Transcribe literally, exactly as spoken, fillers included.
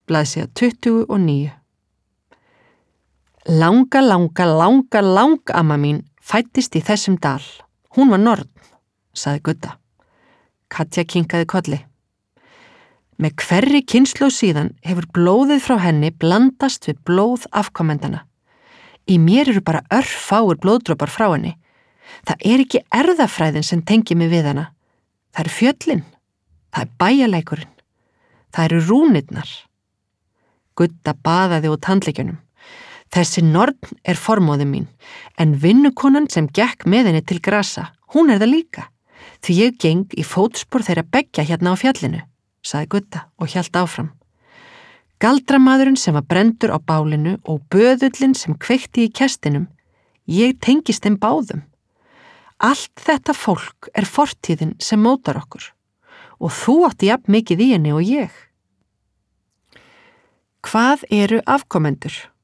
blaðsíða tuttugu og níu. Langa, langa, langa, langa amma mín fæddist í þessum dal. Hún var norn, sagði Gudda. Katja kinkaði kolli. Með hverri kynslóð síðan hefur blóðið frá henni blandast við blóð afkomendana. Í mér eru bara örfáir blóðdropar frá henni. Það er ekki erfðafræðin sem tengir mig við hana. Það eru fjöllin. Það er bæjarleikurinn. Það eru rúnirnar. Gudda baðaði út handleggjunum. Þessi norn er formóðin mín, en vinnukonan sem gekk með henni til grasa, hún er það líka. Því ég geng í fótspor þeirra beggja hérna á fjallinu, sagði Gudda og hélt áfram. Galdramaðurinn sem var brendur á bálinu og böðullin sem kveikti í kestinum, ég tengist þeim báðum. Allt þetta fólk er fortíðin sem mótar okkur og þú átti jafn mikið í henni og ég. Hvað eru afkomendur?